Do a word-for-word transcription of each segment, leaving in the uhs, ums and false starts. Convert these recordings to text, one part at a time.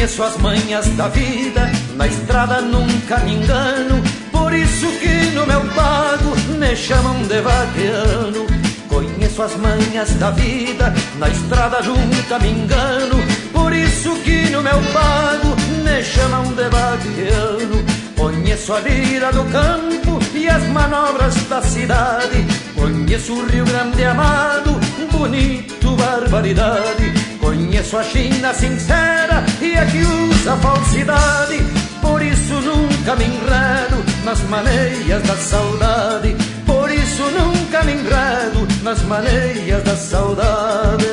Conheço as manhas da vida, na estrada nunca me engano, por isso que no meu pago me chamam de vaqueano. Conheço as manhas da vida, na estrada nunca me engano, por isso que no meu pago me chamam de vaqueano. Conheço a lira do campo e as manobras da cidade, conheço o Rio Grande amado, bonito, barbaridade. Conheço a China sincera e a que usa falsidade, por isso nunca me enredo nas maneias da saudade, por isso nunca me enredo nas maneias da saudade.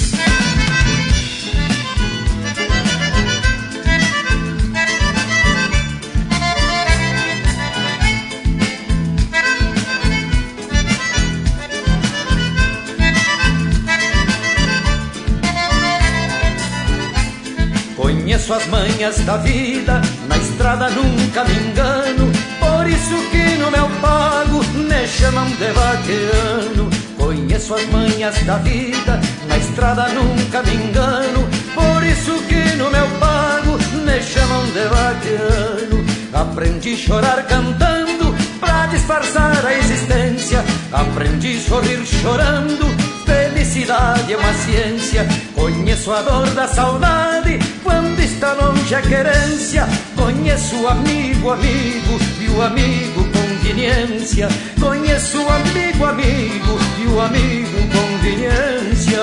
Conheço as manhas da vida, na estrada nunca me engano, por isso que no meu pago me chamam de vaqueano. Conheço as manhas da vida, na estrada nunca me engano, por isso que no meu pago me chamam de vaqueano. Aprendi a chorar cantando pra disfarçar a existência, aprendi a sorrir chorando, felicidade é uma ciência. Conheço a dor da saudade quando está longe a querência, conheço o amigo, amigo e o amigo conveniência. Conheço o amigo, amigo e o amigo conveniência.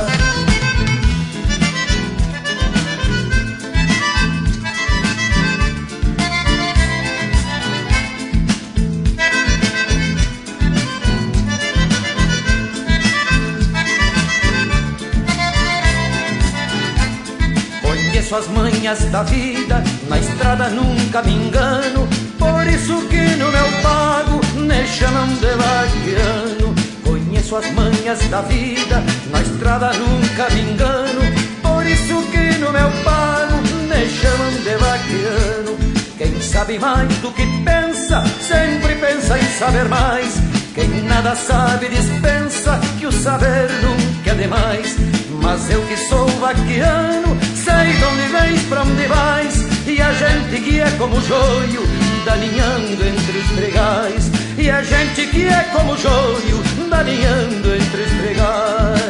Conheço as manhas da vida, na estrada nunca me engano, por isso que no meu pago me chamam de vaqueano. Conheço as manhas da vida, na estrada nunca me engano, por isso que no meu pago me chamam de vaqueano. Quem sabe mais do que pensa, sempre pensa em saber mais. Quem nada sabe dispensa, que o saber nunca é demais. Mas eu que sou vaqueano, sei de onde vens, pra onde vais, e a gente que é como joio, daninhando entre os pregais. E a gente que é como joio, daninhando entre os pregais.